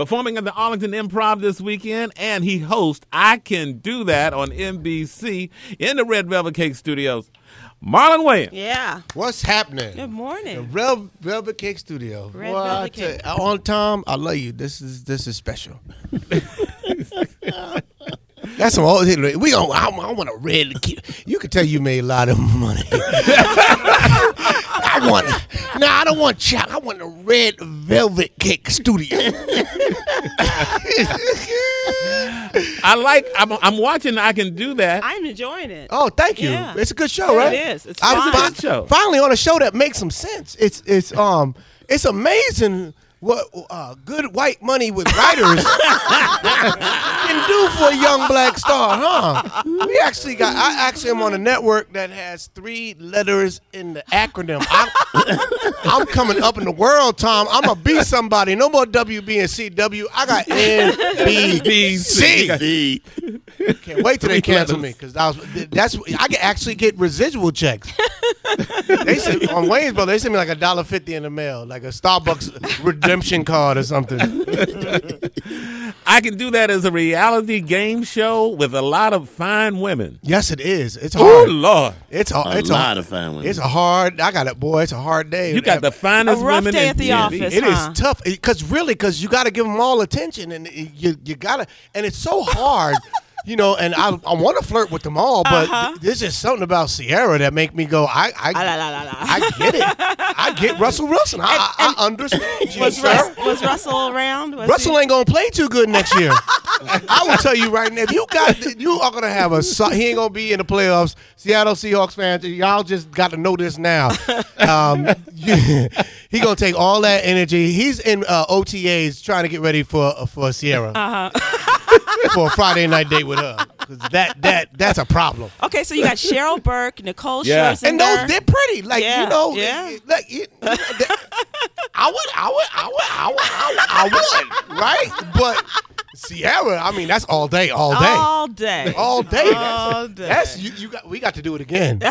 performing at the Arlington Improv this weekend, and he hosts I Can Do That on NBC in the Red Velvet Cake Studios. Marlon Wayans. Yeah. What's happening? Good morning. The Red Velvet Cake Studio. Red Velvet Cake. On time, I love you. This is special. That's some old. I want a red. You can tell you made a lot of money. I don't want chocolate. I want a Red Velvet Cake Studio. I'm watching I Can Do That. I'm enjoying it. Oh, thank you. Yeah. It's a good show, Yeah, right? it is. It's a fun. good show. Finally on a show that makes some sense. It's amazing what good white money with writers can do for a young black star, huh? I actually am on a network that has 3 letters in the acronym. I'm coming up in the world, Tom. I'm gonna be somebody. No more WB and CW. I got NBC. Can't wait till they cancel me because I can actually get residual checks. They sent on Wayne's Brother. They sent me like $1.50 in the mail, like a Starbucks redemption card or something. I Can Do That as a reality game show with a lot of fine women. Yes, it is. It's Oh hard. Lord, It's hard. A lot of fine women. It's a hard. I got it, boy. It's a hard day. you got the finest A rough women day in at the TV. office. It is huh? tough because you got to give them all attention, and you gotta, and it's so hard. And I want to flirt with them all, but there's just something about Sierra that make me go, I get it. I get Russell Wilson. I understand you, Was sir. Russell around? Russell ain't gonna play too good next year. I will tell you right now, if you are gonna have he ain't gonna be in the playoffs. Seattle Seahawks fans, y'all just got to know this now. He gonna take all that energy. He's in OTAs trying to get ready for Sierra. For a Friday night date with her, because that's a problem. Okay, so you got Cheryl Burke, Nicole Yeah. Scherzinger. And they're pretty, like Yeah, yeah. I would, right? But Sierra, I mean, that's all day. all day. All day. All day. That's we got to do it again.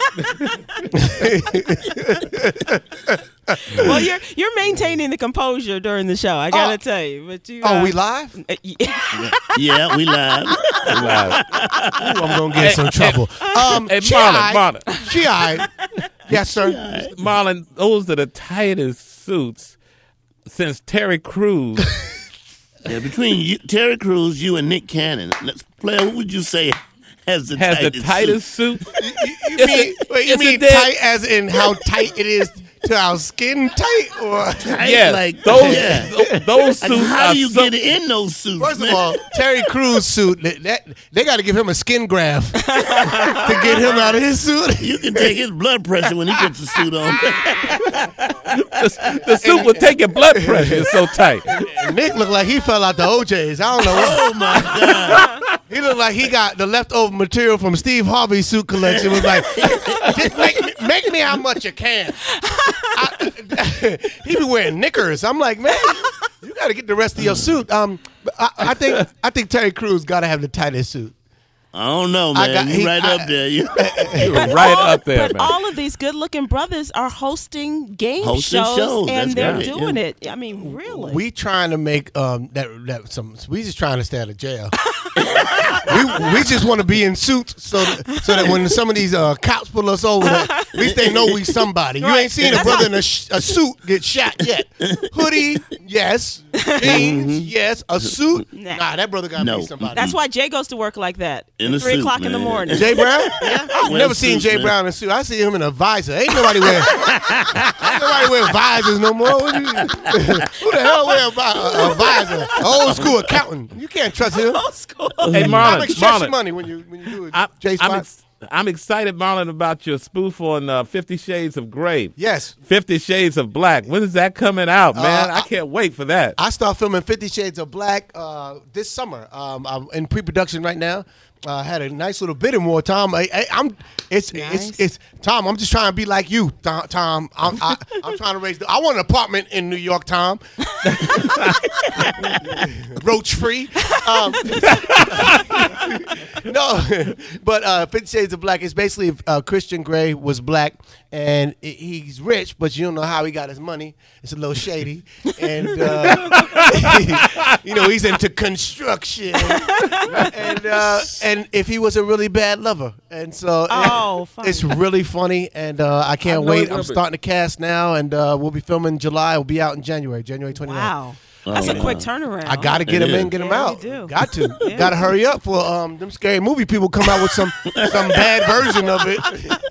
Well, you're maintaining the composure during the show. I gotta tell you, but you. We live? Yeah, we live. Ooh, I'm gonna get some trouble. Hey, Marlon. Marlon. Yes, sir. Marlon, those are the tightest suits since Terry Crews. Yeah, between Terry Crews, you and Nick Cannon, Player, who would you say has the tightest suit? You mean tight as in how tight it is to our skin tight, or Yes, like those suits. How do you get in those suits? First of all, Terry Crews suit, they got to give him a skin graft to get him out of his suit. You can take his blood pressure when he puts the suit on. The suit will take your blood pressure. It's so tight. Nick looked like he fell out the OJs. I don't know. Oh my God! He looked like he got the leftover material from Steve Harvey's suit collection. Was like, just make me how much you can. He be wearing knickers. I'm like, man, you got to get the rest of your suit. I think Terry Crews got to have the tightest suit. I don't know, man. You're right up there. You're right up there, but man. all of these good-looking brothers are hosting game shows, and That's they're right, doing it. I mean, really. We trying to make we just trying to stay out of jail. we just want to be in suits so that when some of these cops pull us over, at least they know we somebody. You ain't seen a brother in a suit get shot yet. Hoodie, yes. Jeans, yes. A suit, nah. That brother got to be somebody. That's why Jay goes to work like that. In a 3 suit, o'clock in the man. morning. Jay Brown? Yeah. I've never seen Jay Brown in a suit. I see him in a visor. Ain't nobody wear visors no more. Who the hell wear a visor? Old school accountant. You can't trust him. Old school. Hey, How much Marlon. money when you do it? Jay Spot? I'm excited, Marlon, about your spoof on 50 Shades of Grey. Yes. 50 Shades of Black. When is that coming out, man? I can't wait for that. I start filming 50 Shades of Black this summer. I'm in pre-production right now. Had a nice little bidding war, Tom. It's Tom. I'm just trying to be like you, Tom. I'm trying to raise. I want an apartment in New York, Tom. Roach free. No, but 50 Shades of Black is basically Christian Grey was black and he's rich, but you don't know how he got his money. It's a little shady, and he's into construction, and if he was a really bad lover, and so funny. it's really funny, and I can't wait. I'm starting to cast now, and we'll be filming in July. We'll be out in January 29th. Wow. That's a quick turnaround. I gotta get him in, get him out. You do. Got to, gotta hurry up for them scary movie people come out with some bad version of it.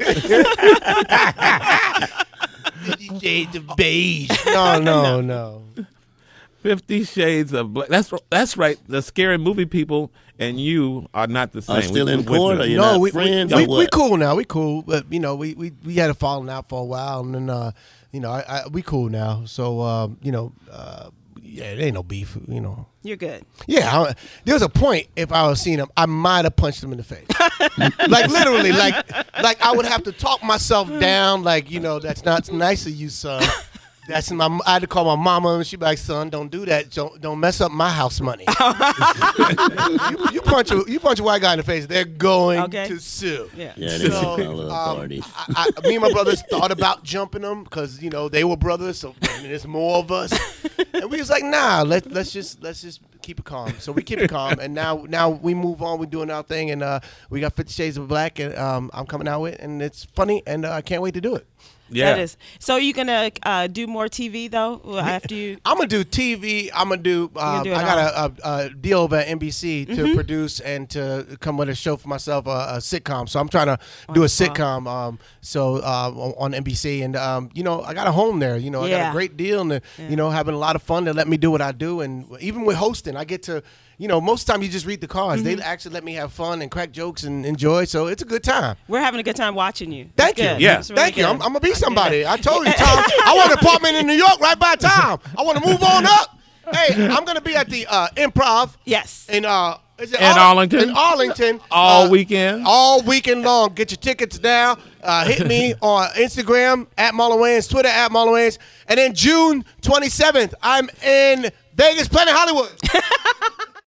50 Shades of Beige. No. 50 Shades of Black. That's right. The scary movie people and you are not the same. Are still in court? Or you're not friends? We cool now. We cool, but we had a falling out for a while, and then we cool now. So yeah, it ain't no beef, You're good. Yeah, there was a point if I was seeing him, I might have punched him in the face. Like literally, like I would have to talk myself down, like, that's not nice of you, son. I had to call my mama, and she'd be like, son, don't do that. Don't mess up my house money. you punch a white guy in the face, they're going to sue. Yeah, they so, authorities. Me and my brothers thought about jumping them because, they were brothers, so there's more of us. And we was like, nah, let's just keep it calm. So we keep it calm, and now we move on. We're doing our thing, and we got 50 Shades of Black, and I'm coming out with, and it's funny, and I can't wait to do it. Yeah. That is. So you gonna do more TV though after you? I'm gonna do TV. I'm gonna do. I got a deal over at NBC to produce and to come with a show for myself, a sitcom. So I'm trying to do a sitcom. On NBC, and I got a home there. I got a great deal, and having a lot of fun. They let me do what I do, and even with hosting, I get to. Most of the time you just read the cards. They actually let me have fun and crack jokes and enjoy. So it's a good time. We're having a good time watching you. Thank you. Good. Yeah. Really Thank you. good. I'm going to be somebody. I told you, Tom. I want an apartment in New York right by Tom. I want to move on up. Hey, I'm going to be at the Improv. Yes. In Arlington? In Arlington. All weekend? All weekend long. Get your tickets now. Hit me on Instagram, @Marlon Wayans, Twitter, @Marlon Wayans. And then June 27th, I'm in Vegas, Planet Hollywood.